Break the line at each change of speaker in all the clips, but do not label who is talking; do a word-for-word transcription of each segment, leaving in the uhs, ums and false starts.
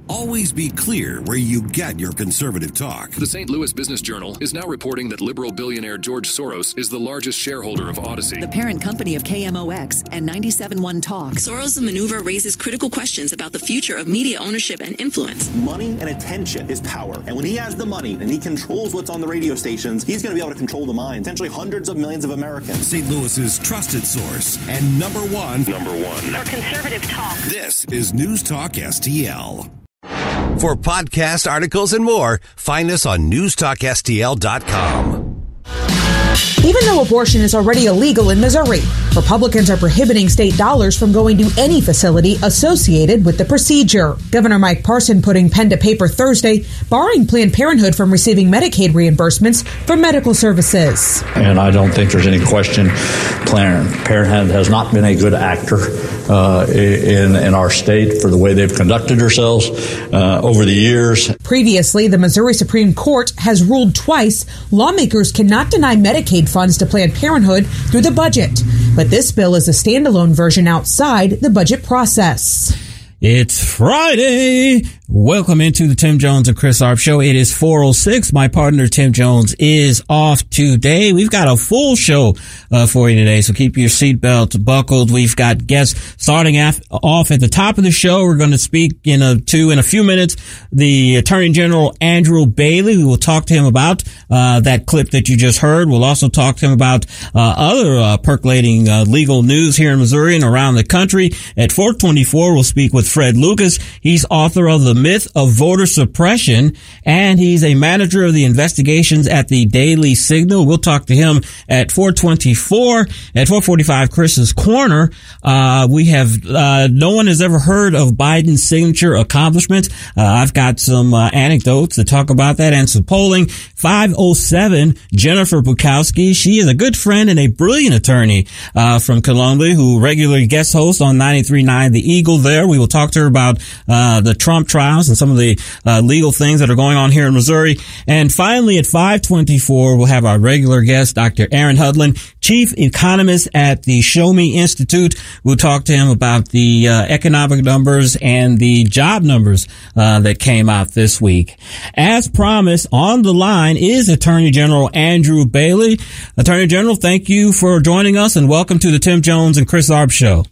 Always be clear where you get your conservative talk.
The Saint Louis Business Journal is now reporting that liberal billionaire George Soros is the largest shareholder of Odyssey,
the parent company of K M O X and ninety-seven point one Talk.
Soros' maneuver raises critical questions about the future of media ownership and influence.
Money and attention is power. And when he has the money and he controls what's on the radio stations, he's going to be able to control the minds, potentially hundreds of millions of Americans.
Saint Louis's trusted source and number one.
Number one.
For conservative talk.
This is News Talk S T L.
For podcasts, articles, and more, find us on news talk S T L dot com.
Even though abortion is already illegal in Missouri, Republicans are prohibiting state dollars from going to any facility associated with the procedure. Governor Mike Parson putting pen to paper Thursday, barring Planned Parenthood from receiving Medicaid reimbursements for medical services.
And I don't think there's any question Planned Parenthood has not been a good actor uh, in, in our state for the way they've conducted themselves uh, over the years.
Previously, the Missouri Supreme Court has ruled twice lawmakers cannot deny Medicaid funds to Planned Parenthood through the budget. But this bill is a standalone version outside the budget process.
It's Friday. Welcome into the Tim Jones and Chris Arp Show. It is four oh six. My partner, Tim Jones, is off today. We've got a full show uh, for you today, so keep your seatbelts buckled. We've got guests starting af- off at the top of the show. We're going to speak in a, to, in a few minutes, the Attorney General Andrew Bailey. We will talk to him about uh, that clip that you just heard. We'll also talk to him about uh, other uh, percolating uh, legal news here in Missouri and around the country. At four twenty-four, we'll speak with Fred Lucas. He's author of The Myth of Voter Suppression, and he's a manager of the investigations at the Daily Signal. We'll talk to him at four twenty-four. At four forty-five, Chris's Corner. Uh, we have, uh, no one has ever heard of Biden's signature accomplishments. Uh, I've got some uh, anecdotes to talk about that and some polling. five oh seven, Jennifer Bukowski. She is a good friend and a brilliant attorney uh, from Columbia who regularly guest hosts on ninety-three point nine The Eagle there. We will talk to her about uh, the Trump trials and some of the uh, legal things that are going on here in Missouri. And finally, at five twenty-four, we'll have our regular guest, Doctor Aaron Hudlin, chief economist at the Show Me Institute. We'll talk to him about the uh, economic numbers and the job numbers uh, that came out this week. As promised, on the line is Attorney General Andrew Bailey. Attorney General, thank you for joining us and welcome to the Tim Jones and Chris Arp Show.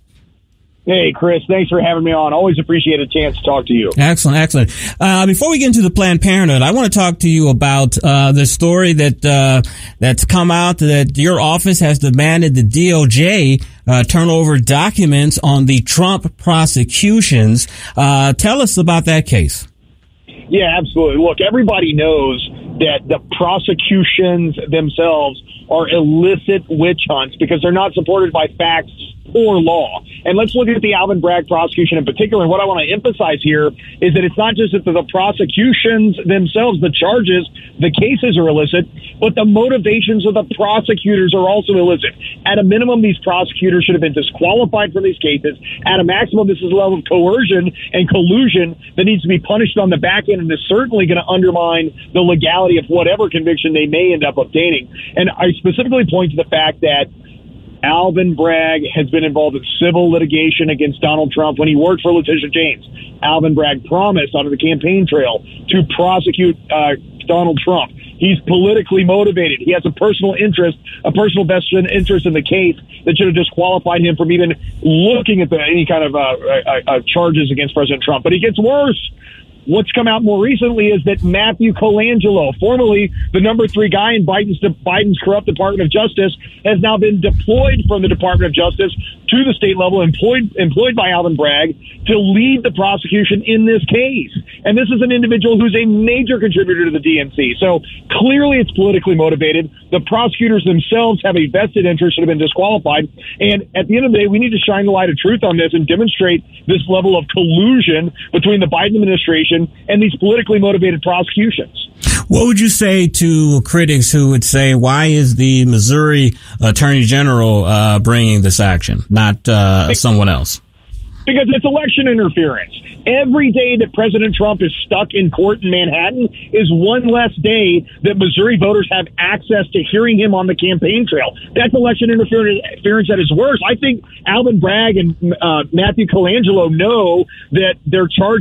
Hey, Chris, thanks for having me on. Always appreciate a chance to talk to you.
Excellent, excellent. Uh, before we get into the Planned Parenthood, I want to talk to you about uh, the story that uh, that's come out that your office has demanded the D O J uh, turn over documents on the Trump prosecutions. Uh, tell us about that case.
Yeah, absolutely. Look, everybody knows that the prosecutions themselves are illicit witch hunts because they're not supported by facts or law. And let's look at the Alvin Bragg prosecution in particular. And what I want to emphasize here is that it's not just that the prosecutions themselves, the charges, the cases are illicit, but the motivations of the prosecutors are also illicit. At a minimum, these prosecutors should have been disqualified from these cases. At a maximum, this is a level of coercion and collusion that needs to be punished on the back end and is certainly going to undermine the legality of whatever conviction they may end up obtaining. And I specifically point to the fact that Alvin Bragg has been involved in civil litigation against Donald Trump when he worked for Letitia James. Alvin Bragg promised on the campaign trail to prosecute uh, Donald Trump. He's politically motivated. He has a personal interest, a personal vested interest in the case that should have disqualified him from even looking at the, any kind of uh, uh, uh, charges against President Trump. But it gets worse. What's come out more recently is that Matthew Colangelo, formerly the number three guy in Biden's, Biden's corrupt Department of Justice, has now been deployed from the Department of Justice to the state level, employed employed by Alvin Bragg to lead the prosecution in this case. And this is an individual who's a major contributor to the D N C. So clearly it's politically motivated. The prosecutors themselves have a vested interest, should have been disqualified. And at the end of the day, we need to shine the light of truth on this and demonstrate this level of collusion between the Biden administration and these politically motivated prosecutions.
What would you say to critics who would say, why is the Missouri Attorney General uh, bringing this action, not uh, someone else?
Because it's election interference. Every day that President Trump is stuck in court in Manhattan is one less day that Missouri voters have access to hearing him on the campaign trail. That's election interference at its worst. I think Alvin Bragg and uh, Matthew Colangelo know that their charges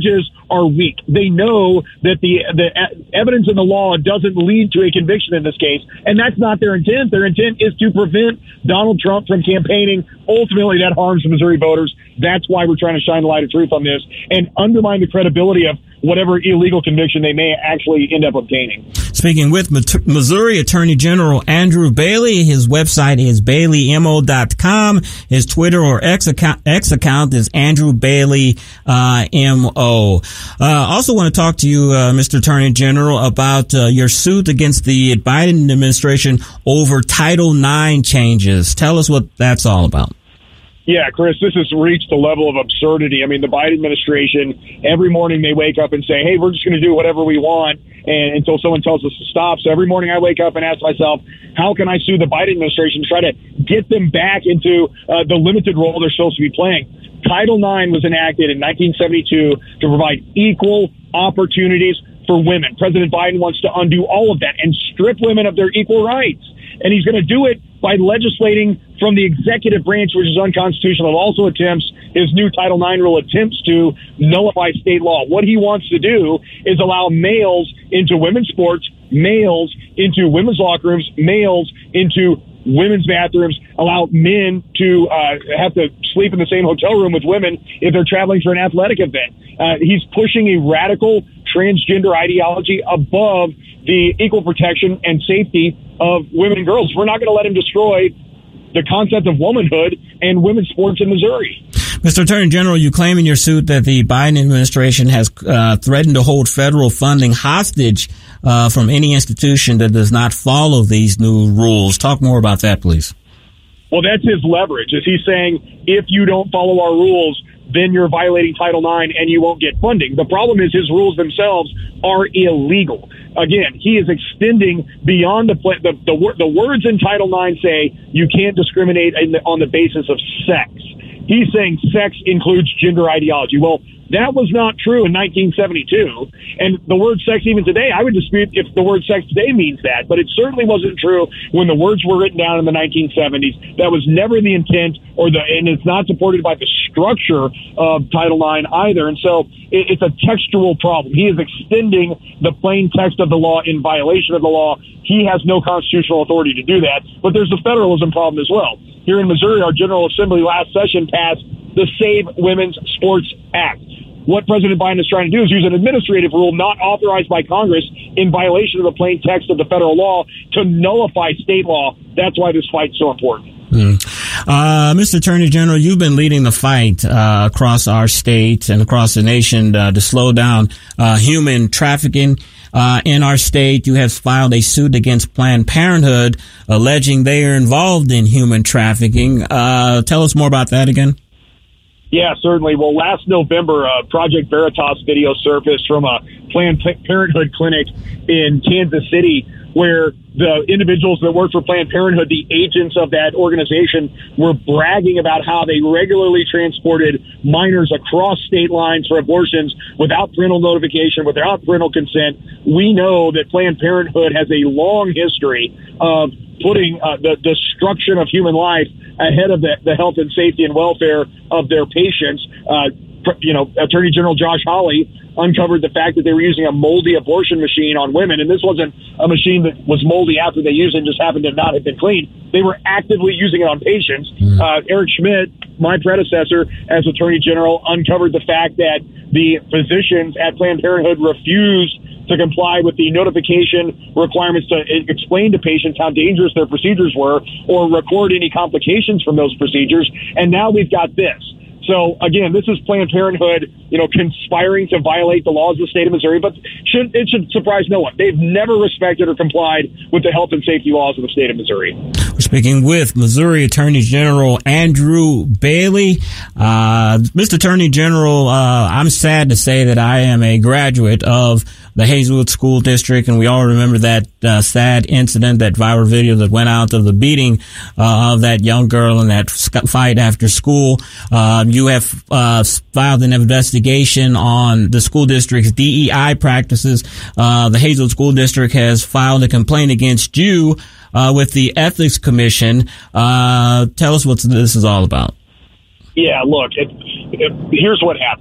are weak. They know that the the evidence in the law doesn't lead to a conviction in this case, and that's not their intent. Their intent is to prevent Donald Trump from campaigning. Ultimately, that harms the Missouri voters. That's why we're trying to shine the light of truth on this and undermine the credibility of whatever illegal conviction they may actually end up obtaining.
Speaking with Missouri Attorney General Andrew Bailey, his website is bailey m o dot com. His Twitter or X account, X account is Andrew Bailey uh, M O. Uh, also want to talk to you, uh, Mister Attorney General, about uh, your suit against the Biden administration over Title nine changes. Tell us what that's all about.
Yeah, Chris, this has reached the level of absurdity. I mean, the Biden administration, every morning they wake up and say, hey, we're just going to do whatever we want and until someone tells us to stop. So every morning I wake up and ask myself, how can I sue the Biden administration to try to get them back into uh, the limited role they're supposed to be playing? Title nine was enacted in nineteen seventy-two to provide equal opportunities for women. President Biden wants to undo all of that and strip women of their equal rights. And he's going to do it by legislating from the executive branch, which is unconstitutional. It also attempts, his new Title nine rule attempts to nullify state law. What he wants to do is allow males into women's sports, males into women's locker rooms, males into women's bathrooms, allow men to uh, have to sleep in the same hotel room with women if they're traveling for an athletic event. Uh, he's pushing a radical transgender ideology above the equal protection and safety of women and girls. We're not going to let him destroy the concept of womanhood and women's sports in Missouri.
Mister Attorney General, you claim in your suit that the Biden administration has uh, threatened to hold federal funding hostage uh, from any institution that does not follow these new rules. Talk more about that, please.
Well, that's his leverage. Is he's saying, if you don't follow our rules, then you're violating Title nine and you won't get funding. The problem is his rules themselves are illegal. Again, he is extending beyond the the the, the words in Title nine say you can't discriminate in the, on the basis of sex. He's saying sex includes gender ideology. Well, that was not true in nineteen seventy-two. And the word sex, even today, I would dispute if the word sex today means that. But it certainly wasn't true when the words were written down in the nineteen seventies. That was never the intent, or the, and it's not supported by the structure of Title nine either. And so it, it's a textual problem. He is extending the plain text of the law in violation of the law. He has no constitutional authority to do that. But there's a federalism problem as well. Here in Missouri, our General Assembly last session passed the Save Women's Sports Act. What President Biden is trying to do is use an administrative rule not authorized by Congress in violation of the plain text of the federal law to nullify state law. That's why this fight is so important.
Mm. Uh, Mister Attorney General, you've been leading the fight uh, across our state and across the nation uh, to slow down uh, human trafficking uh, in our state. You have filed a suit against Planned Parenthood alleging they are involved in human trafficking. Uh, tell us more about that again.
Yeah, certainly. Well, last November, uh, Project Veritas video surfaced from a Planned Parenthood clinic in Kansas City where the individuals that work for Planned Parenthood, the agents of that organization, were bragging about how they regularly transported minors across state lines for abortions without parental notification, without parental consent. We know that Planned Parenthood has a long history of putting uh, the destruction of human life ahead of the, the health and safety and welfare of their patients. Uh, you know, Attorney General Josh Hawley uncovered the fact that they were using a moldy abortion machine on women. And this wasn't a machine that was moldy after they used it and just happened to not have been cleaned. They were actively using it on patients. Mm. Uh, Eric Schmidt, my predecessor as Attorney General, uncovered the fact that the physicians at Planned Parenthood refused to comply with the notification requirements to explain to patients how dangerous their procedures were or record any complications from those procedures. And now we've got this. So, again, this is Planned Parenthood, you know, conspiring to violate the laws of the state of Missouri, but should, it should surprise no one. They've never respected or complied with the health and safety laws of the state of Missouri.
We're speaking with Missouri Attorney General Andrew Bailey. Uh, Mister Attorney General, uh, I'm sad to say that I am a graduate of the Hazelwood School District, and we all remember that uh, sad incident, that viral video that went out of the beating uh, of that young girl in that fight after school. Uh, you have uh, filed an investigation on the school district's D E I practices. Uh, the Hazelwood School District has filed a complaint against you uh, with the Ethics Commission. Uh, tell us what this is all about.
Yeah, look, it, it, here's what happened.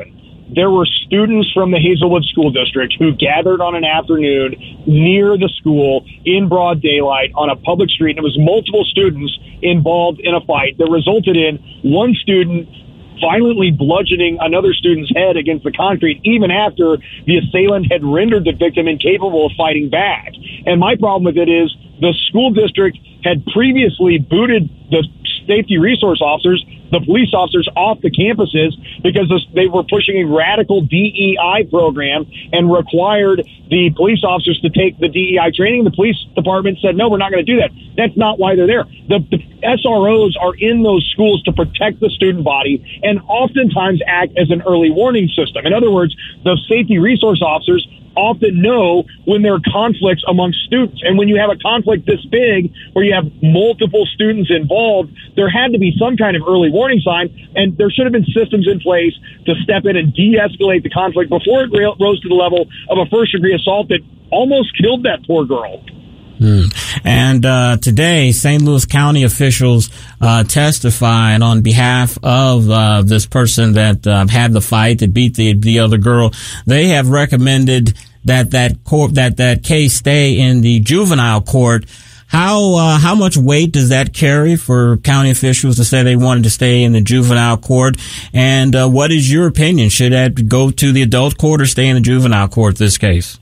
there were students from the Hazelwood School District who gathered on an afternoon near the school in broad daylight on a public street. And it was multiple students involved in a fight that resulted in one student violently bludgeoning another student's head against the concrete, even after the assailant had rendered the victim incapable of fighting back. And my problem with it is the school district had previously booted the safety resource officers, the police officers, off the campuses because they were pushing a radical D E I program and required the police officers to take the D E I training. The police department said, no, we're not going to do that. That's not why they're there. The, the S R Os are in those schools to protect the student body and oftentimes act as an early warning system. In other words, the safety resource officers often know when there are conflicts amongst students. And when you have a conflict this big, where you have multiple students involved, there had to be some kind of early warning sign, and there should have been systems in place to step in and de-escalate the conflict before it rose to the level of a first-degree assault that almost killed that poor girl.
Hmm. And uh today, Saint Louis County officials uh testified on behalf of uh this person that uh, had the fight, that beat the the other girl. They have recommended that that court that that case stay in the juvenile court. How uh, how much weight does that carry for county officials to say they wanted to stay in the juvenile court? And uh, what is your opinion? Should that go to the adult court or stay in the juvenile court? This case.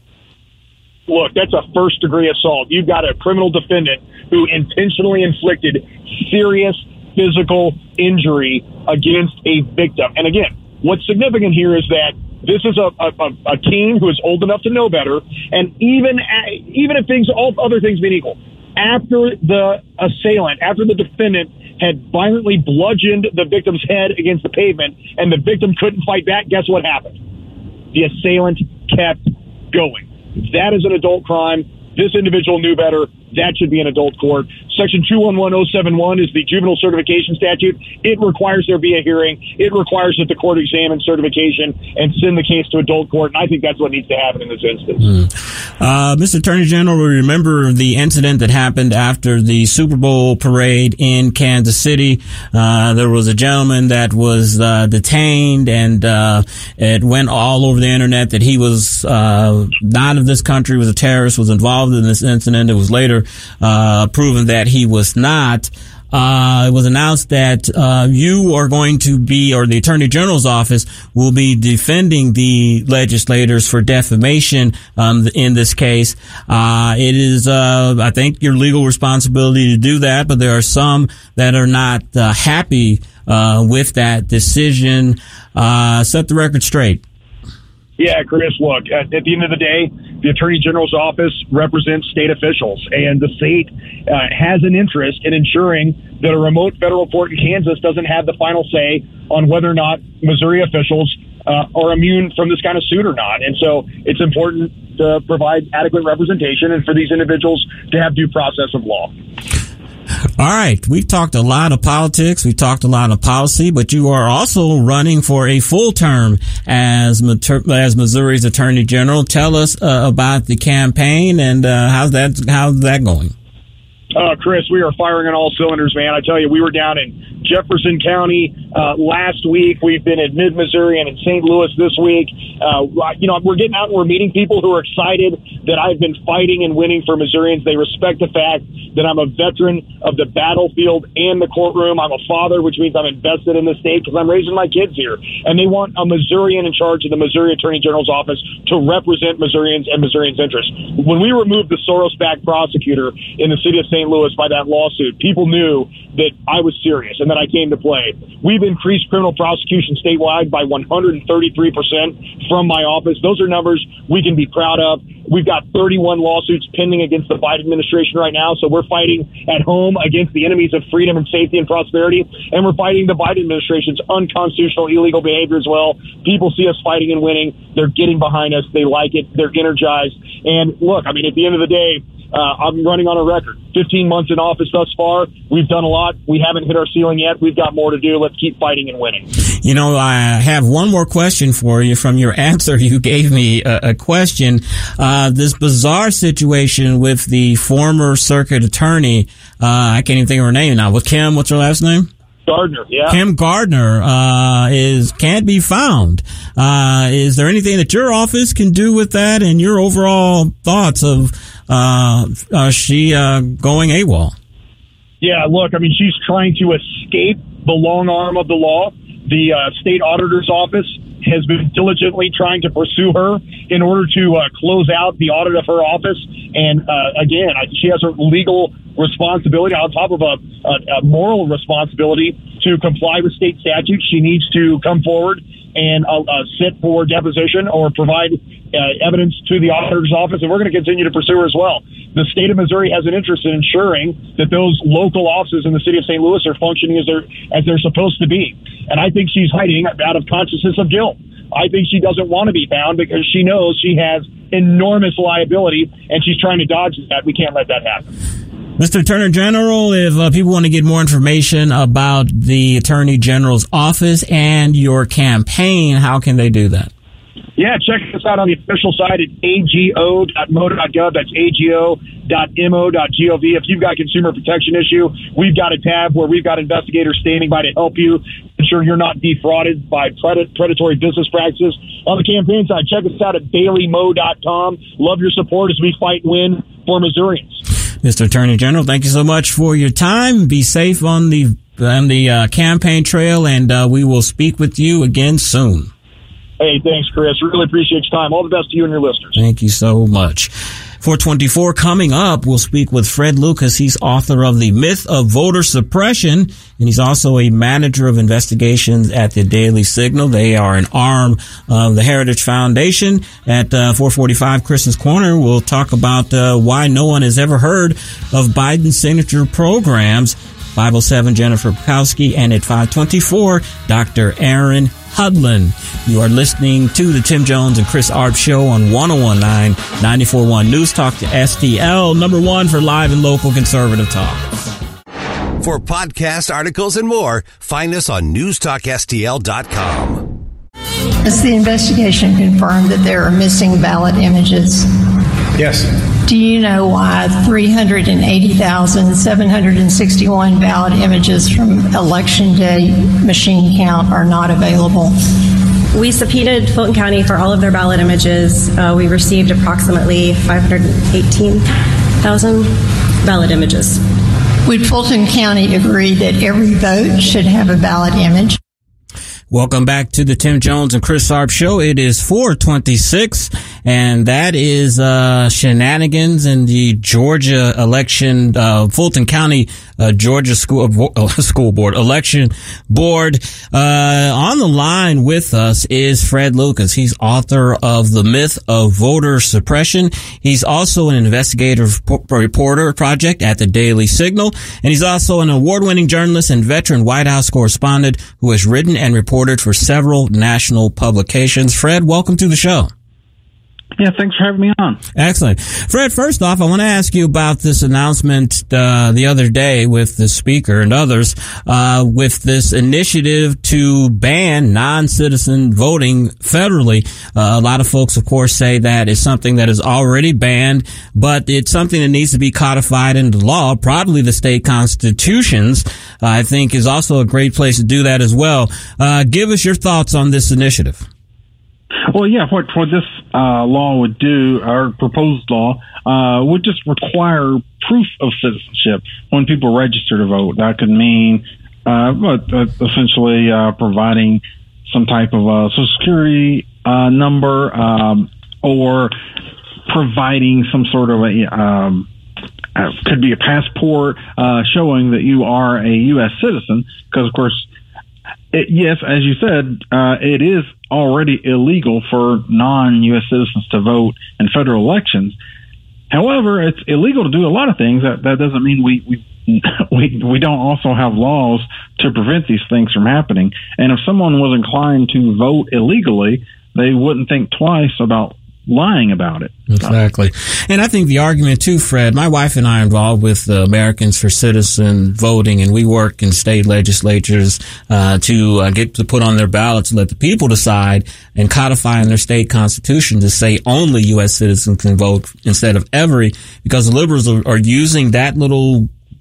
Look, that's a first-degree assault. You've got a criminal defendant who intentionally inflicted serious physical injury against a victim. And again, what's significant here is that this is a, a, a teen who is old enough to know better. And even even if things, all other things being equal, after the assailant, after the defendant had violently bludgeoned the victim's head against the pavement and the victim couldn't fight back, guess what happened? The assailant kept going. That is an adult crime. This individual knew better. That should be an adult court. Section two one one oh seven one is the juvenile certification statute. It requires there be a hearing. It requires that the court examine certification and send the case to adult court. And I think that's what needs to happen in this instance.
Mm. Uh, Mister Attorney General, we remember the incident that happened after the Super Bowl parade in Kansas City. Uh, there was a gentleman that was uh, detained, and uh, it went all over the internet that he was uh, not of this country, was a terrorist, was involved in this incident. It was later uh proven that he was not. Uh, it was announced that uh you are going to be, or the Attorney General's office will be defending the legislators for defamation um in this case. Uh it is uh I think your legal responsibility to do that, but there are some that are not uh, happy uh with that decision. Uh set the record straight.
Yeah, Chris, look, at, at the end of the day, the Attorney General's office represents state officials, and the state uh, has an interest in ensuring that a remote federal court in Kansas doesn't have the final say on whether or not Missouri officials uh, are immune from this kind of suit or not. And so it's important to provide adequate representation and for these individuals to have due process of law.
All right. We've talked a lot of politics. We've talked a lot of policy, but you are also running for a full term as as Missouri's Attorney General. Tell us uh, about the campaign and uh, how's that how's that going?
Uh, Chris, we are firing on all cylinders, man. I tell you, we were down in Jefferson County uh, last week. We've been in mid-Missouri and in Saint Louis this week. Uh, you know, we're getting out and we're meeting people who are excited that I've been fighting and winning for Missourians. They respect the fact that I'm a veteran of the battlefield and the courtroom. I'm a father, which means I'm invested in the state because I'm raising my kids here. And they want a Missourian in charge of the Missouri Attorney General's office to represent Missourians and Missourians' interests. When we removed the Soros-backed prosecutor in the city of Saint Louis by that lawsuit, people knew that I was serious and that I came to play. We've increased criminal prosecution statewide by one hundred thirty-three percent from my office. Those are numbers we can be proud of. We've got thirty-one lawsuits pending against the Biden administration right now, so we're fighting at home against the enemies of freedom and safety and prosperity, and we're fighting the Biden administration's unconstitutional, illegal behavior as well. People see us fighting and winning. They're getting behind us. They like it. They're energized. And look, I mean, at the end of the day, Uh, I'm running on a record. fifteen months in office thus far. We've done a lot. We haven't hit our ceiling yet. We've got more to do. Let's keep fighting and winning.
You know, I have one more question for you from your answer. You gave me a, a question. Uh, this bizarre situation with the former circuit attorney, uh, I can't even think of her name now. With Kim, what's her last name?
Gardner, yeah.
Kim Gardner uh, is can't be found. Uh, is there anything that your office can do with that, and your overall thoughts of uh, uh, she uh, going AWOL?
Yeah, look, I mean, she's trying to escape the long arm of the law. The uh, state auditor's office has been diligently trying to pursue her in order to uh, close out the audit of her office. And uh, again, I, she has a legal responsibility on top of a, a, a moral responsibility to comply with state statutes. She needs to come forward and uh, uh, sit for deposition or provide uh, evidence to the auditor's office, and we're going to continue to pursue her as well. The state of Missouri has an interest in ensuring that those local offices in the city of Saint Louis are functioning as they're as they're supposed to be. And I think she's hiding out of consciousness of guilt. I think she doesn't want to be found because she knows she has enormous liability, and she's trying to dodge that. We can't let that happen.
Mister Attorney General, if uh, people want to get more information about the Attorney General's office and your campaign, how can they do that?
Yeah, check us out on the official site at A G O dot M O dot gov. That's A G O dot M O dot gov. If you've got a consumer protection issue, we've got a tab where we've got investigators standing by to help you ensure you're not defrauded by pred- predatory business practices. On the campaign side, check us out at Bailey Mo dot com. Love your support as we fight and win for Missourians.
Mister Attorney General, thank you so much for your time. Be safe on the on the uh, campaign trail, and uh, we will speak with you again soon.
Hey, thanks, Chris. Really appreciate your time. All the best to you and your listeners.
Thank you so much. four twenty-four coming up, we'll speak with Fred Lucas. He's author of The Myth of Voter Suppression, and he's also a manager of investigations at the Daily Signal. They are an arm of the Heritage Foundation. At uh, four forty-five, Chris's Corner, we'll talk about uh, why no one has ever heard of Biden's signature programs. five oh seven, Jennifer Bukowski, and at five twenty-four, Doctor Aaron Hudlin. You are listening to the Tim Jones and Chris Arp Show on one oh one point nine, ninety-four point one News Talk to S T L, number one for live and local conservative talk.
For podcast articles and more, find us on news talk S T L dot com.
Has the investigation confirmed that there are missing ballot images?
Yes.
Do you know why three hundred eighty thousand seven hundred sixty-one ballot images from Election Day machine count are not available?
We subpoenaed Fulton County for all of their ballot images. Uh, we received approximately five hundred eighteen thousand ballot images.
Would Fulton County agree that every vote should have a ballot image?
Welcome back to the Tim Jones and Chris Arp Show. It is four twenty-six, and that is uh shenanigans in the Georgia election, uh Fulton County, uh, Georgia school uh, school board election board. Uh on the line with us is Fred Lucas. He's author of The Myth of Voter Suppression. He's also an investigative reporter project at the Daily Signal, and he's also an award-winning journalist and veteran White House correspondent who has written and reported for several national publications. Fred, welcome to the show.
Yeah, thanks for having me on.
Excellent. Fred, first off, I want to ask you about this announcement uh, the other day with the speaker and others uh, with this initiative to ban non-citizen voting federally. Uh, a lot of folks, of course, say that is something that is already banned, but it's something that needs to be codified into law. Probably the state constitutions, uh, I think, is also a great place to do that as well. Uh, give us your thoughts on this initiative.
Well, yeah, what, what this uh, law would do, our proposed law, uh, would just require proof of citizenship when people register to vote. That could mean uh, uh, essentially uh, providing some type of uh, Social Security uh, number um, or providing some sort of a, um, uh, could be a passport uh, showing that you are a U S citizen, because, of course, It, yes, as you said, uh, it is already illegal for non-U S citizens to vote in federal elections. However, it's illegal to do a lot of things. That, that doesn't mean we, we we we don't also have laws to prevent these things from happening. And if someone was inclined to vote illegally, they wouldn't think twice about lying about it.
Exactly. And I think the argument too, Fred, my wife and I are involved with the Americans for Citizen Voting, and we work in state legislatures uh to uh, get to put on their ballots and let the people decide and codify in their state constitution to say only U S citizens can vote instead of every, because the liberals are, are using that little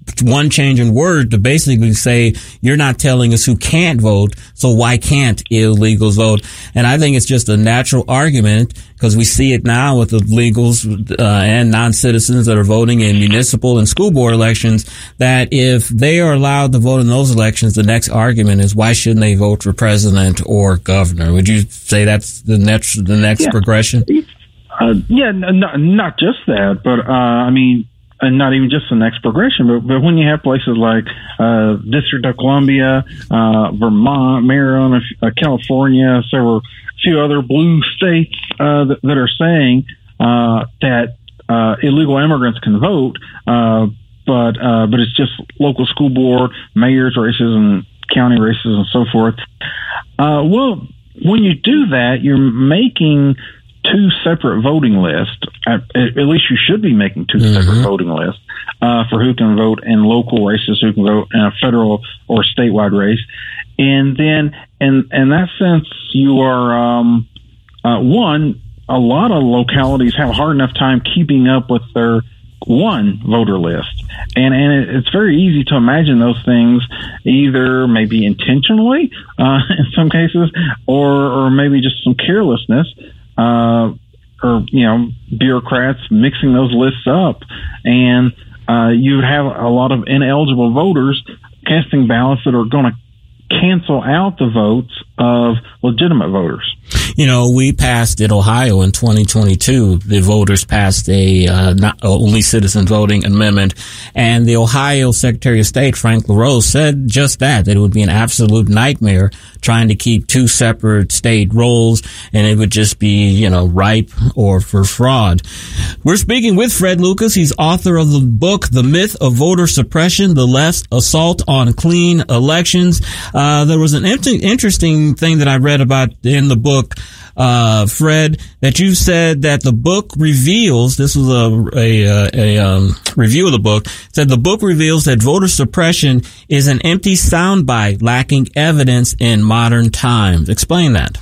one change in word to basically say, you're not telling us who can't vote, so why can't illegals vote? And I think it's just a natural argument, because we see it now with the legals uh, and non-citizens that are voting in municipal and school board elections, that if they are allowed to vote in those elections, the next argument is, why shouldn't they vote for president or governor? Would you say that's the next the next yeah. progression?
Uh, yeah, not, not just that, but uh, I mean, and not even just the next progression, but, but when you have places like uh, District of Columbia, uh, Vermont, Maryland, uh, California, several few other blue states uh, that, that are saying uh, that uh, illegal immigrants can vote, uh, but uh, but it's just local school board, mayor's races, and county races, and so forth. Uh, well, when you do that, you're making two separate voting lists. At, at least you should be making two mm-hmm. separate voting lists uh, for who can vote in local races, who can vote in a federal or statewide race. And then, in, in that sense, you are, um, uh, one, a lot of localities have a hard enough time keeping up with their one voter list. And, and it, it's very easy to imagine those things either maybe intentionally uh, in some cases, or, or maybe just some carelessness. Uh, or, you know, bureaucrats mixing those lists up. And uh, you have a lot of ineligible voters casting ballots that are going to cancel out the votes of legitimate voters.
You know, we passed in Ohio in twenty twenty-two. The voters passed a uh, not only citizen voting amendment, and the Ohio Secretary of State, Frank LaRose, said just that, that it would be an absolute nightmare trying to keep two separate state rolls, and it would just be, you know, ripe or for fraud. We're speaking with Fred Lucas. He's author of the book, The Myth of Voter Suppression, The Left's Assault on Clean Elections. Uh, there was an interesting thing that I read about in the book, uh, Fred, that you said that the book reveals, this was a, a, a, um, review of the book, said the book reveals that voter suppression is an empty soundbite lacking evidence in modern times. Explain that.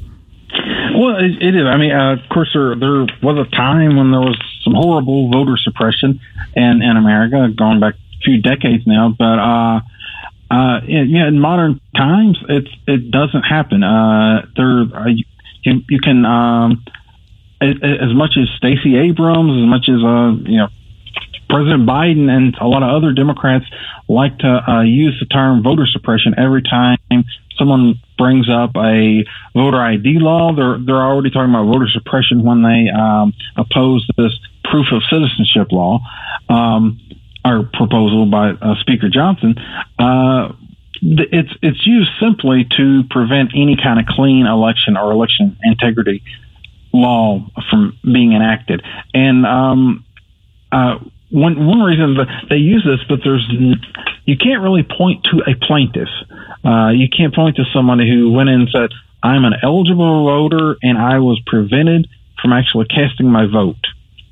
Well, it, it is. I mean, uh, of course, there, there was a time when there was some horrible voter suppression in, in America, going back a few decades now, but, uh, Uh, yeah, in modern times, it's, it doesn't happen. Uh, there, uh, you, you can, um, as, as much as Stacey Abrams, as much as, uh, you know, President Biden and a lot of other Democrats like to, uh, use the term voter suppression every time someone brings up a voter I D law. They're, they're already talking about voter suppression when they, um, oppose this proof of citizenship law. Um, Our proposal by uh, Speaker Johnson, uh, it's it's used simply to prevent any kind of clean election or election integrity law from being enacted. And um, uh, one one reason that they use this, but there's you can't really point to a plaintiff. Uh, you can't point to somebody who went in and said, "I'm an eligible voter and I was prevented from actually casting my vote."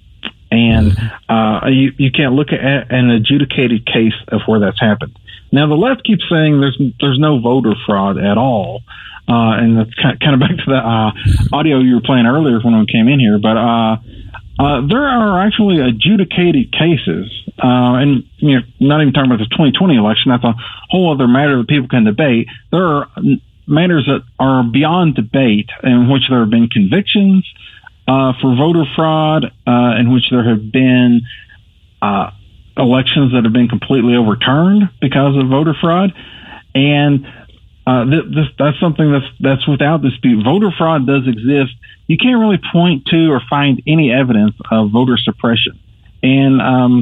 And uh, you, you can't look at an adjudicated case of where that's happened. Now, the left keeps saying there's there's no voter fraud at all, uh, and that's kind of back to the uh, audio you were playing earlier when we came in here. But uh, uh, there are actually adjudicated cases, uh, and you know, not even talking about the twenty twenty election. That's a whole other matter that people can debate. There are matters that are beyond debate in which there have been convictions Uh, for voter fraud, uh, in which there have been uh, elections that have been completely overturned because of voter fraud, and uh, th- this, that's something that's that's without dispute. Voter fraud does exist. You can't really point to or find any evidence of voter suppression, and um,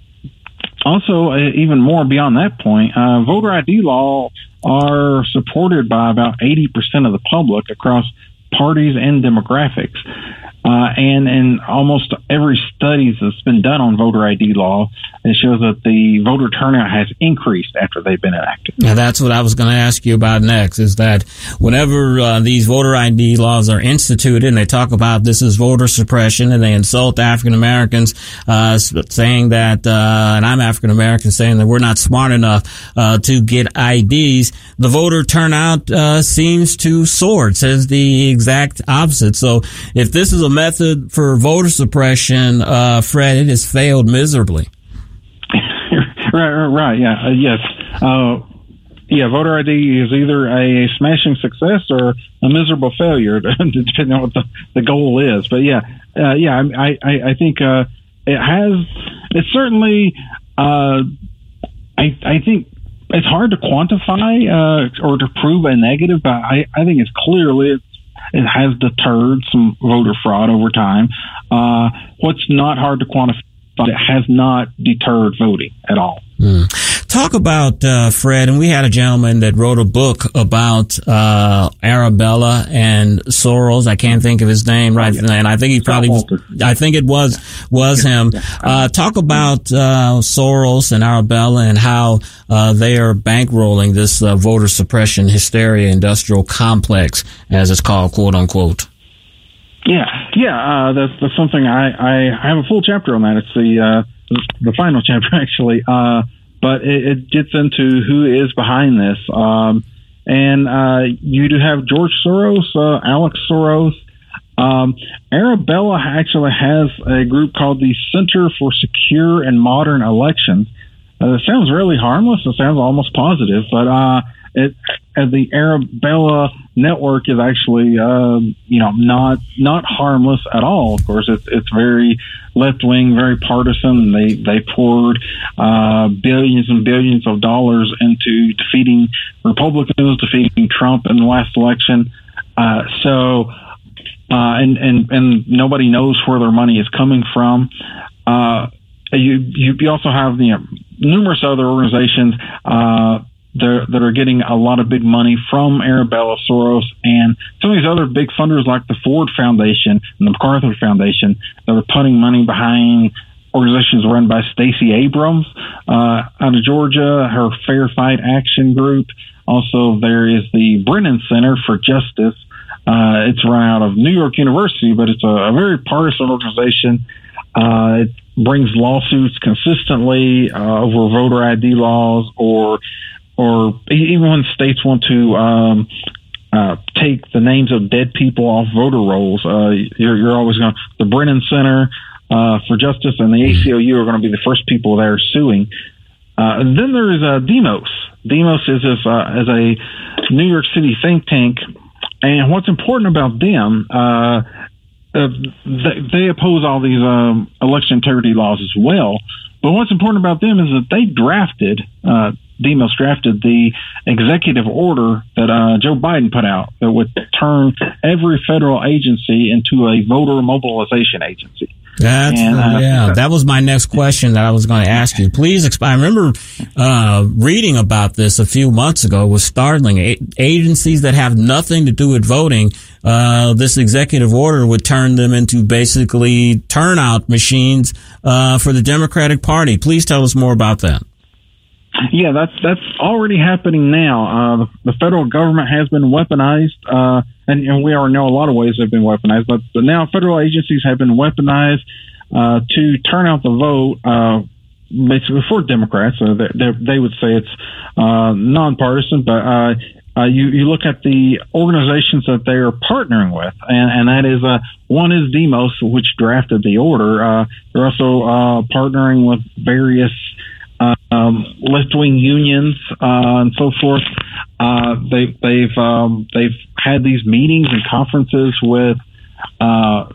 also uh, even more beyond that point, uh, voter I D law are supported by about eighty percent of the public across parties and demographics. Uh, and in almost every study that's been done on voter I D law, it shows that the voter turnout has increased after they've been enacted.
Now, that's what I was going to ask you about next, is that whenever uh, these voter I D laws are instituted and they talk about this is voter suppression and they insult African Americans, uh, saying that, uh, and I'm African American, saying that we're not smart enough uh, to get I Ds, the voter turnout uh, seems to soar. It says the exact opposite. So if this is a method for voter suppression, uh, Fred, it has failed miserably.
right, right, right. Yeah, uh, yes. Uh, yeah, voter I D is either a smashing success or a miserable failure, depending on what the, the goal is. But yeah, uh, yeah, I, I, I think uh, it has. It's certainly. Uh, I, I think it's hard to quantify uh, or to prove a negative, but I, I think it's clearly it's, it has deterred some voter fraud over time. Uh, what's not hard to quantify, it has not deterred voting at all.
Mm. Talk about, uh, Fred, and we had a gentleman that wrote a book about, uh, Arabella and Soros. I can't think of his name right now, and I think he probably, I think it was, was him. Uh, talk about, uh, Soros and Arabella and how, uh, they are bankrolling this, uh, voter suppression hysteria industrial complex, as it's called, quote unquote.
Yeah, yeah, uh, that's, that's something I, I, I have a full chapter on that. It's the, uh, the final chapter actually, uh, but it, it gets into who is behind this. Um, and, uh, you do have George Soros, uh, Alex Soros. Um, Arabella actually has a group called the Center for Secure and Modern Elections. Uh, it sounds really harmless. It sounds almost positive, but, uh, it, uh, the Arabella network is actually, uh, you know, not, not harmless at all. Of course, it's, it's very left wing, very partisan. They, they poured, uh, billions and billions of dollars into defeating Republicans, defeating Trump in the last election. Uh, so, uh, and, and, and nobody knows where their money is coming from. Uh, you, you, you also have, you know, numerous other organizations, uh, that are getting a lot of big money from Arabella, Soros, and some of these other big funders like the Ford Foundation and the MacArthur Foundation that are putting money behind organizations run by Stacey Abrams uh, out of Georgia, her Fair Fight Action Group. Also, there is the Brennan Center for Justice. Uh, it's run out of New York University, but it's a, a very partisan organization. Uh, it brings lawsuits consistently uh, over voter I D laws or or even when states want to um, uh, take the names of dead people off voter rolls, uh, you're, you're always going to, the Brennan Center uh, for Justice and the A C L U are going to be the first people there suing. Uh, and then there is uh, Demos. Demos is, this, uh, is a New York City think tank. And what's important about them, uh, uh, they, they oppose all these um, election integrity laws as well. But what's important about them is that they drafted, uh, Demos drafted the executive order that uh, Joe Biden put out that would turn every federal agency into a voter mobilization agency.
That's, and, uh, yeah, that was my next question that I was going to ask you. Please explain. I remember uh, reading about this a few months ago. It was startling. A- agencies that have nothing to do with voting, uh, this executive order would turn them into basically turnout machines uh, for the Democratic Party. Please tell us more about that.
Yeah, that's that's already happening now. Uh, the, the federal government has been weaponized, uh, and, and we already know a lot of ways they've been weaponized. But, but now federal agencies have been weaponized uh, to turn out the vote, uh, basically for Democrats. So they, they would say it's uh, nonpartisan, but uh, uh, you you look at the organizations that they are partnering with, and, and that is uh, one is Demos, which drafted the order. Uh, they're also uh, partnering with various Um, left-wing unions uh, and so forth. Uh, they, they've um, they've had these meetings and conferences with uh,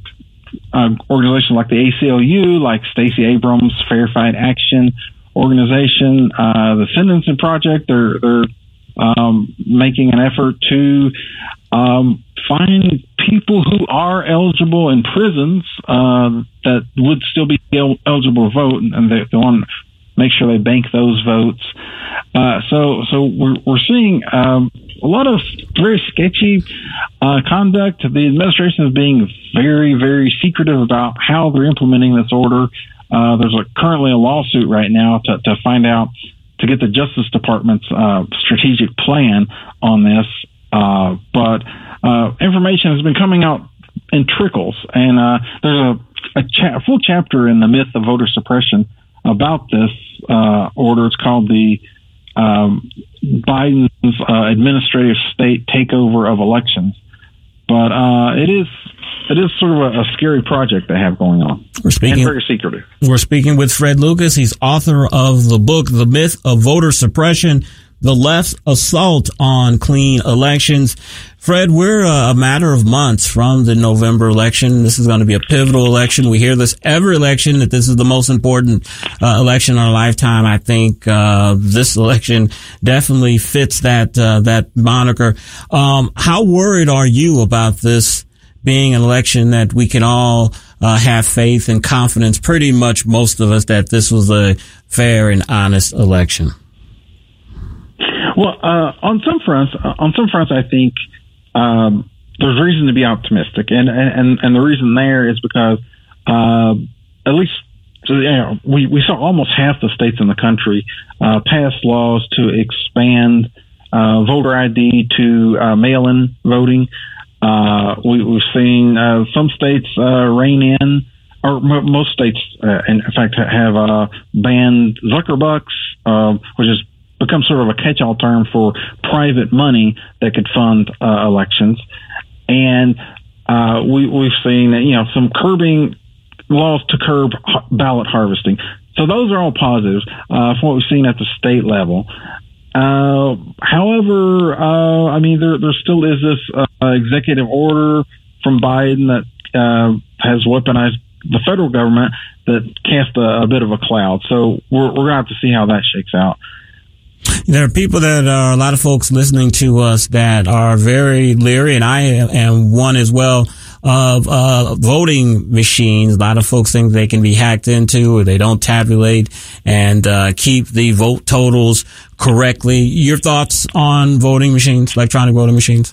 uh, organizations like the A C L U, like Stacey Abrams' Fair Fight Action organization, uh, the Sentencing Project. They're they're um, making an effort to um, find people who are eligible in prisons uh, that would still be el- eligible to vote, and they, they want make sure they bank those votes. Uh, so, so we're, we're seeing um, a lot of very sketchy uh, conduct. The administration is being very, very secretive about how they're implementing this order. Uh, there's a, currently a lawsuit right now to, to find out, to get the Justice Department's uh, strategic plan on this. Uh, but uh, information has been coming out in trickles, and uh, there's a, a, cha- a full chapter in The Myth of Voter Suppression about this uh, order. It's called the um, Biden's uh, administrative state takeover of elections. but uh, it is it is sort of a, a scary project they have going on.
We're speaking,
and very secretive.
We're speaking with Fred Lucas. He's author of the book, The Myth of Voter Suppression, The Left's Assault on Clean Elections. Fred, we're a matter of months from the November election. This is going to be a pivotal election. We hear this every election, that this is the most important uh, election in our lifetime. I think uh, this election definitely fits that uh, that moniker. Um, how worried are you about this being an election that we can all uh, have faith and confidence, pretty much most of us, that this was a fair and honest election?
Well, uh, on some fronts, uh, on some fronts, I think um, there's reason to be optimistic, and and and the reason there is because uh, at least you know, we we saw almost half the states in the country uh, pass laws to expand uh, voter I D to uh, mail-in voting. Uh, we, we've seen uh, some states uh, rein in, or m- most states, uh, in fact, have uh, banned Zuckerbucks, uh, which is become sort of a catch-all term for private money that could fund uh, elections. And uh, we, we've seen, you know, some curbing laws to curb ha- ballot harvesting. So those are all positives uh, from what we've seen at the state level. Uh, however, uh, I mean, there, there still is this uh, executive order from Biden that uh, has weaponized the federal government that cast a, a bit of a cloud. So we're, we're going to have to see how that shakes out.
There are people that are, a lot of folks listening to us that are very leery, and I am one as well, of uh voting machines. A lot of folks think they can be hacked into, or they don't tabulate and uh keep the vote totals correctly. Your thoughts on voting machines, electronic voting machines?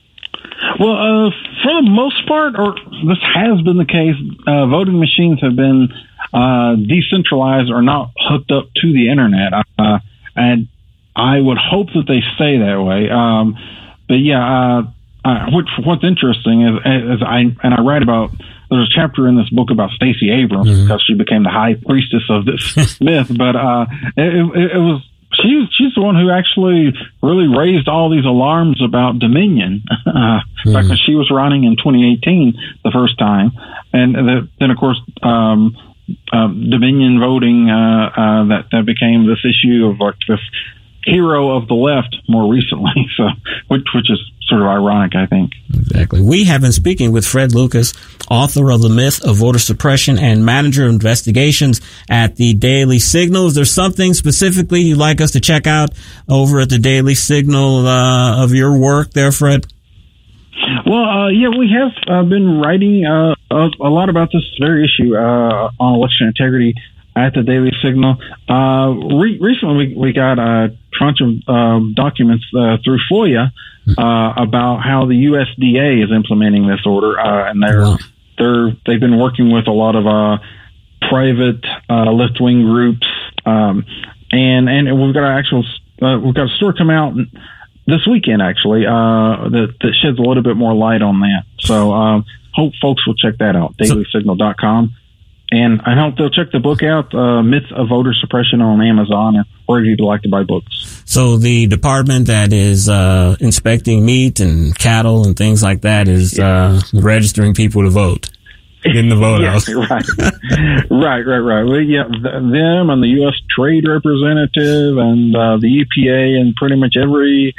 Well, uh, for the most part, or this has been the case, uh, voting machines have been uh decentralized or not hooked up to the internet. Uh, and I would hope that they stay that way. Um, but yeah, uh, uh, what, what's interesting is, is I, and I write about, there's a chapter in this book about Stacey Abrams, mm-hmm. because she became the high priestess of this myth. But, uh, it, it, it was, she, she's the one who actually really raised all these alarms about Dominion, uh, mm-hmm. back when she was running in twenty eighteen the first time. And the, then of course, um, Uh, Dominion voting, uh, uh, that, that became this issue of like this hero of the left more recently. So, which, which is sort of ironic, I think.
Exactly. We have been speaking with Fred Lucas, author of The Myth of Voter Suppression and manager of investigations at the Daily Signal. Is there something specifically you'd like us to check out over at the Daily Signal, uh, of your work there, Fred?
Well, uh, yeah, we have uh, been writing uh, a, a lot about this very issue uh, on election integrity at the Daily Signal. Uh, re- recently, we, we got a tranche of uh, documents uh, through FOIA uh, about how the U S D A is implementing this order, uh, and they're they're they've been working with a lot of uh, private uh, left-wing groups, um, and and we've got an actual uh, we've got a story come out this weekend, actually, uh, that, that sheds a little bit more light on that. So, um, hope folks will check that out, daily signal dot com. And I hope they'll check the book out, uh, Myth of Voter Suppression, on Amazon, or wherever you'd like to buy books.
So the department that is, uh, inspecting meat and cattle and things like that is, uh, registering people to vote. Getting the vote
yeah,
out.
right. right, right, right. Well, yeah, th- them and the U S Trade Representative and, uh, the E P A and pretty much every,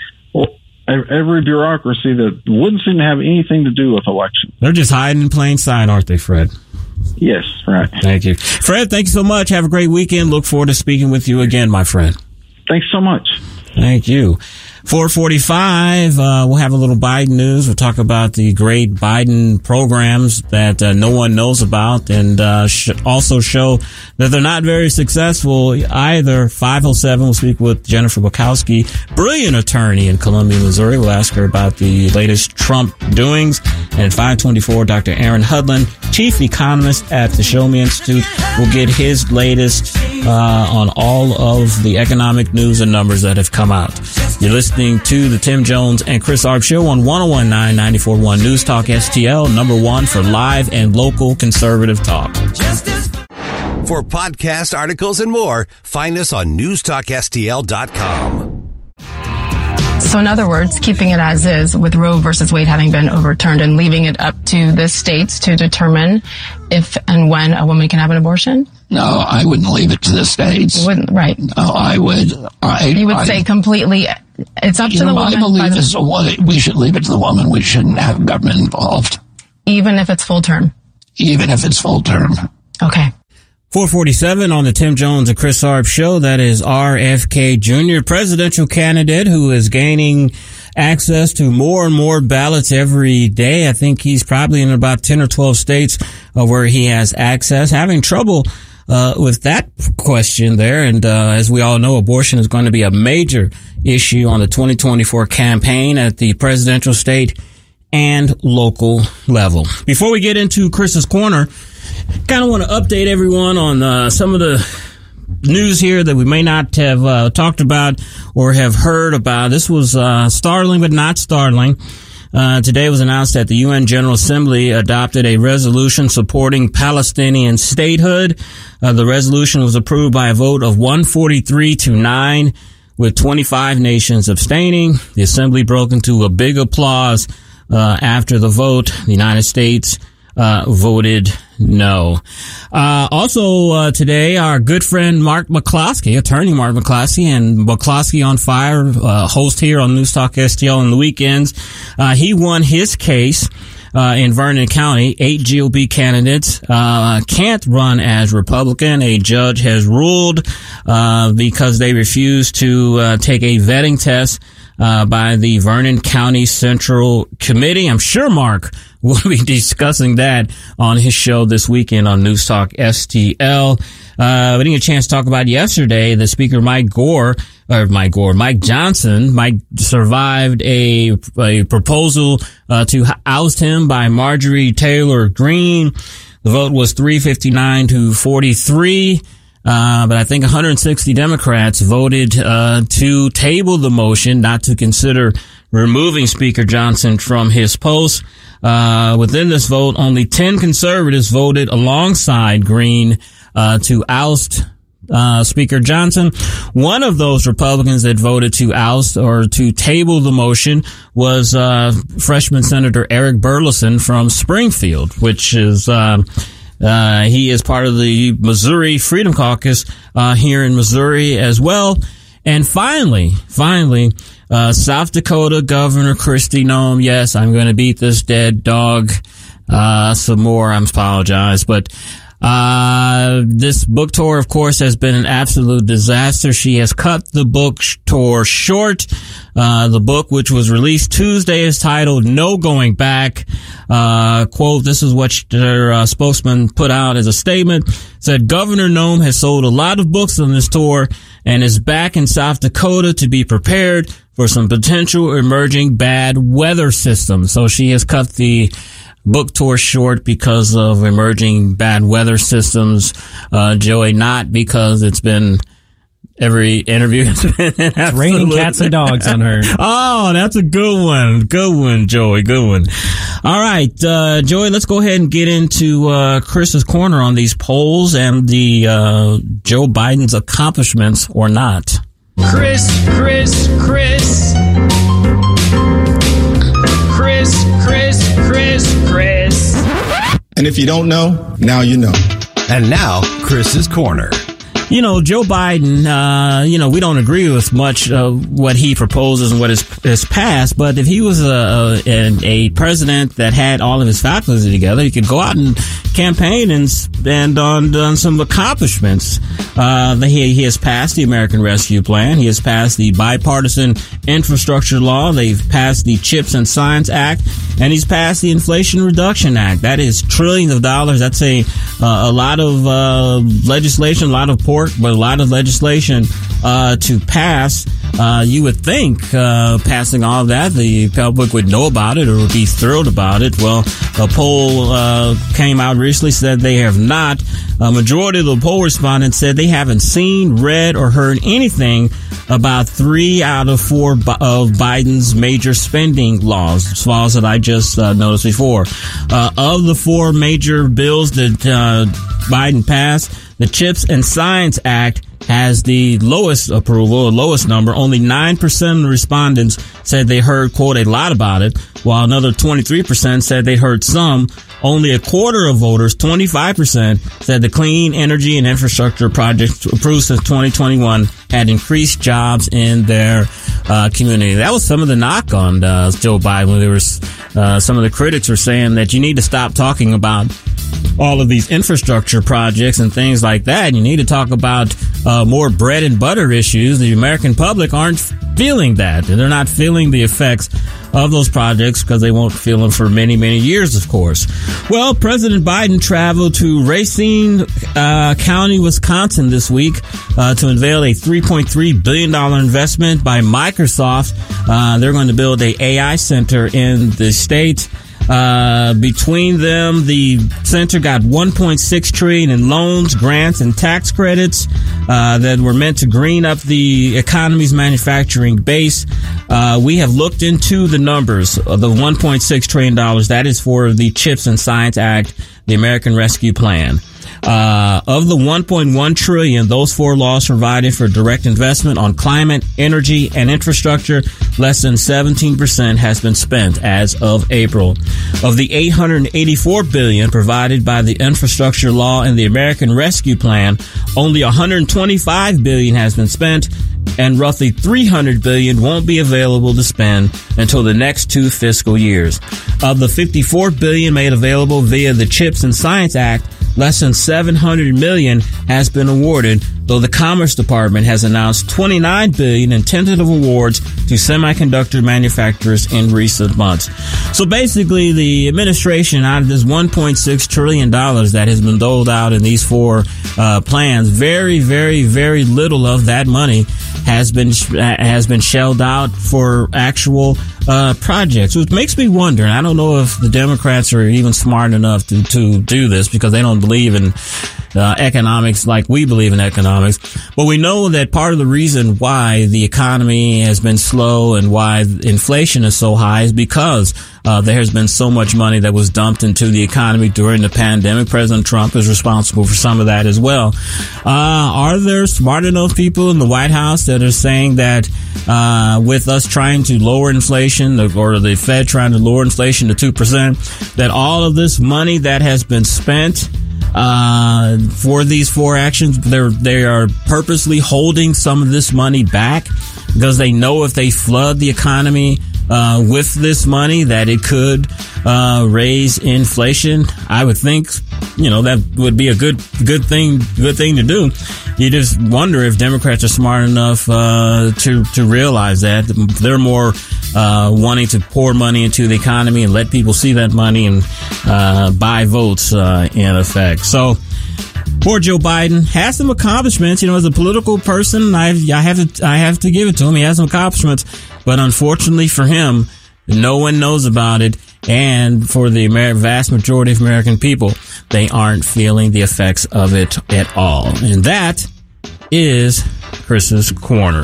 every bureaucracy that wouldn't seem to have anything to do with elections.
They're just hiding in plain sight, aren't they, Fred?
Yes, right.
Thank you. Fred, thank you so much. Have a great weekend. Look forward to speaking with you again, my friend.
Thanks so much.
Thank you. four forty-five, uh, we'll have a little Biden news. We'll talk about the great Biden programs that uh, no one knows about, and uh, sh- also show that they're not very successful either. five oh seven, we'll speak with Jennifer Bukowski, brilliant attorney in Columbia, Missouri. We'll ask her about the latest Trump doings. And at five twenty-four, Doctor Aaron Hudlin, chief economist at the Show Me Institute, will get his latest uh, on all of the economic news and numbers that have come out. You're listening to the Tim Jones and Chris Arp Show on one oh one point nine, ninety-four point one News Talk S T L, number one for live and local conservative talk.
For podcast articles and more, find us on news talk S T L dot com.
So in other words, keeping it as is with Roe versus Wade having been overturned and leaving it up to the states to determine if and when a woman can have an abortion?
No, I wouldn't leave it to the states.
You wouldn't, right.
No, I would. I,
you would
I,
say completely, it's up to
know,
the woman.
I believe it's a, we should leave it to the woman. We shouldn't have government involved.
Even if it's full term?
Even if it's full term.
Okay.
four forty-seven on the Tim Jones and Chris Arp show. That is R F K Junior, presidential candidate who is gaining access to more and more ballots every day. I think he's probably in about ten or twelve states uh, where he has access, having trouble uh, with that question there. And uh, as we all know, abortion is going to be a major issue on the twenty twenty-four campaign at the presidential, state, and local level. Before we get into Chris's Corner, kind of want to update everyone on uh, some of the news here that we may not have uh, talked about or have heard about. This was uh, startling, but not startling. Uh, today it was announced that the U N General Assembly adopted a resolution supporting Palestinian statehood. Uh, the resolution was approved by a vote of one forty-three to nine, with twenty-five nations abstaining. The Assembly broke into a big applause uh, after the vote. The United States Uh, voted no. Uh, also, uh, today, our good friend Mark McCloskey, attorney Mark McCloskey, and McCloskey on Fire, uh, host here on News Talk S T L on the weekends, uh, he won his case, uh, in Vernon County. Eight G O P candidates, uh, can't run as Republican. A judge has ruled, uh, because they refused to, uh, take a vetting test, uh, by the Vernon County Central Committee. I'm sure Mark we'll be discussing that on his show this weekend on News Talk S T L. Uh, we didn't get a chance to talk about yesterday. The Speaker Mike Gore, or Mike Gore, Mike Johnson, Mike survived a, a proposal, uh, to oust him by Marjorie Taylor Greene. The vote was three fifty-nine to forty-three. Uh, but I think one hundred sixty Democrats voted, uh, to table the motion, not to consider removing Speaker Johnson from his post. Uh, within this vote, only ten conservatives voted alongside Greene, uh, to oust, uh, Speaker Johnson. One of those Republicans that voted to oust or to table the motion was, uh, freshman Senator Eric Burleson from Springfield, which is, uh, Uh, he is part of the Missouri Freedom Caucus, uh, here in Missouri as well. And finally, finally, uh, South Dakota Governor Kristi Noem. Yes, I'm going to beat this dead dog, uh, some more. I apologize, but, uh, this book tour, of course, has been an absolute disaster. She has cut the book tour short. Uh, the book, which was released Tuesday, is titled No Going Back. Uh, quote, this is what their uh, spokesman put out as a statement. Said Governor Noem has sold a lot of books on this tour and is back in South Dakota to be prepared for some potential emerging bad weather systems. So she has cut the book tour short because of emerging bad weather systems, uh, Joey, not because it's been every interview has been it's
raining cats and dogs on her.
Oh, that's a good one. Good one, Joey. Good one. All right, uh, Joey, let's go ahead and get into, uh, Chris's Corner on these polls and the, uh, Joe Biden's accomplishments or not.
Chris, Chris, Chris. Chris, Chris, Chris, Chris.
And if you don't know, now you know.
And now, Chris's Corner.
You know, Joe Biden, uh, you know, we don't agree with much of what he proposes and what is, is passed, but if he was a, a, a president that had all of his faculties together, he could go out and campaign and spend on, on some accomplishments. Uh, he, he has passed the American Rescue Plan. He has passed the bipartisan infrastructure law. They've passed the CHIPS and Science Act, and he's passed the Inflation Reduction Act. That is trillions of dollars. That's a, uh, a lot of, uh, legislation, a lot of pork, but a lot of legislation, uh, to pass. Uh, you would think, uh, passing all of that, the public would know about it or would be thrilled about it. Well, a poll, uh, came out recently, said they have not. A majority of the poll respondents said they haven't seen, read, or heard anything about three out of four of Biden's major spending laws, laws that I just uh, noticed before. Uh, of the four major bills that uh, Biden passed, the CHIPS and Science Act has the lowest approval, or lowest number. Only nine percent of the respondents said they heard, quote, a lot about it, while another twenty-three percent said they heard some. Only a quarter of voters, twenty-five percent, said the clean energy and infrastructure projects approved since twenty twenty-one had increased jobs in their uh, community. That was some of the knock on uh, Joe Biden. There was uh, some of the critics were saying that you need to stop talking about all of these infrastructure projects and things like that. You need to talk about uh, more bread and butter issues. The American public aren't feeling that. They're not feeling the effects of those projects because they won't feel them for many, many years, of course. Well, President Biden traveled to Racine uh, County, Wisconsin this week uh, to unveil a three point three billion dollars investment by Microsoft. Uh, they're going to build a AI center in the state. Uh, between them, the center got one point six trillion dollars in loans, grants, and tax credits uh, that were meant to green up the economy's manufacturing base. Uh, we have looked into the numbers of the one point six trillion dollars. That is for the CHIPS and Science Act, the American Rescue Plan. Uh, of the one point one trillion, those four laws provided for direct investment on climate, energy, and infrastructure. Less than seventeen percent has been spent as of April. Of the eight hundred eighty-four billion provided by the infrastructure law and the American Rescue Plan, only one hundred twenty-five billion has been spent, and roughly three hundred billion won't be available to spend until the next two fiscal years. Of the fifty-four billion made available via the CHIPS and Science Act, less than seven hundred million has been awarded, though the Commerce Department has announced twenty-nine billion in tentative awards to semiconductor manufacturers in recent months. So basically, the administration, out of this one point six trillion dollars that has been doled out in these four uh, plans, very, very, very little of that money has been has been shelled out for actual uh, projects, which makes me wonder. And I don't know if the Democrats are even smart enough to, to do this because they don't believe in uh, economics like we believe in economics. But we know that part of the reason why the economy has been slow and why inflation is so high is because uh, there has been so much money that was dumped into the economy during the pandemic. President Trump is responsible for some of that as well. Uh, are there smart enough people in the White House that are saying that uh, with us trying to lower inflation, or the Fed trying to lower inflation to two percent, that all of this money that has been spent uh for these four actions, they're they are purposely holding some of this money back because they know if they flood the economy uh with this money that it could uh raise inflation? I would think, you know, that would be a good good thing good thing to do. You just wonder if Democrats are smart enough uh to to realize that. They're more uh wanting to pour money into the economy and let people see that money and uh buy votes uh in effect. So poor Joe Biden has some accomplishments. You know, as a political person, I I have to I have to give it to him. He has some accomplishments, but unfortunately for him, no one knows about it. And for the Amer- vast majority of American people, they aren't feeling the effects of it at all. And that is Chris's Corner.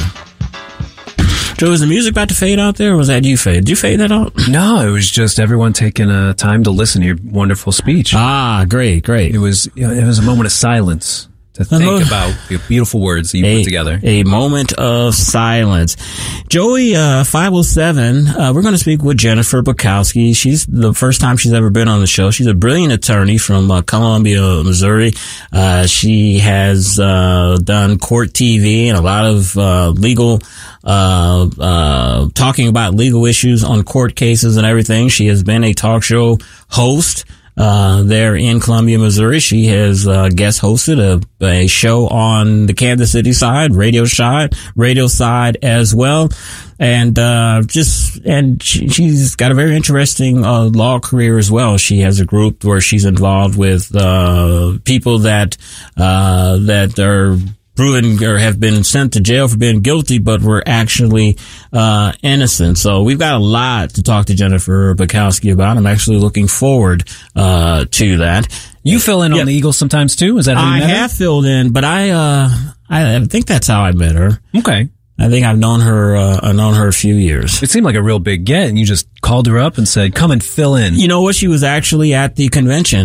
Joe, is the music about to fade out there, or was that you fade? Did you fade that out?
No, it was just everyone taking uh, time to listen to your wonderful speech.
Ah, great, great.
It was you know, it was a moment of silence to think about the beautiful words that you
a,
put together.
A moment of silence. Joey, uh, five oh seven, uh, we're going to speak with Jennifer Bukowski. She's the first time she's ever been on the show. She's a brilliant attorney from uh, Columbia, Missouri. Uh, she has uh, done court T V and a lot of uh, legal Uh, uh, talking about legal issues on court cases and everything. She has been a talk show host, uh, there in Columbia, Missouri. She has, uh, guest hosted a, a show on the Kansas City side, radio side, radio side as well. And, uh, just, and she, she's got a very interesting, uh, law career as well. She has a group where she's involved with, uh, people that, uh, that are, proven or have been sent to jail for being guilty, but were actually uh innocent. So we've got a lot to talk to Jennifer Bukowski about. I'm actually looking forward uh to that.
You fill in yep. on the Eagles sometimes too? Is that how you
I
met
have
her?
filled in, but I uh I think that's how I met her.
Okay.
I think I've known her uh, I've known her a few years.
It seemed like a real big get, and you just called her up and said, "Come and fill in."
You know what? She was actually at the convention.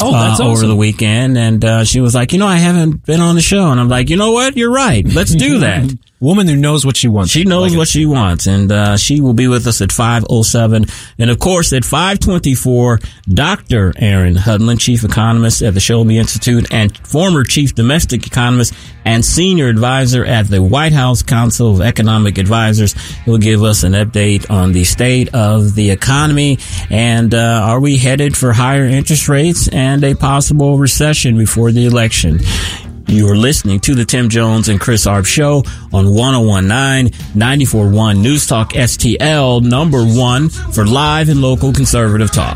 Oh, that's uh, awesome. Over the weekend. And uh, she was like, you know, I haven't been on the show. And I'm like, you know what? You're right. Let's do that.
Woman who knows what she wants.
She knows like what she wants. And uh, she will be with us at five oh seven. And, of course, at five twenty-four, Doctor Aaron Hudlin, Chief Economist at the Shelby Institute and former Chief Domestic Economist and Senior Advisor at the White House Council of Economic Advisors. He'll give us an update on the state of the economy and uh, are we headed for higher interest rates and a possible recession before the election. You are listening to the Tim Jones and Chris Arp Show on one oh one point nine, ninety-four point one News Talk S T L, number one for live and local conservative talk.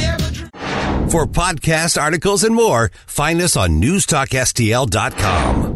For podcast articles and more, find us on news talk S T L dot com.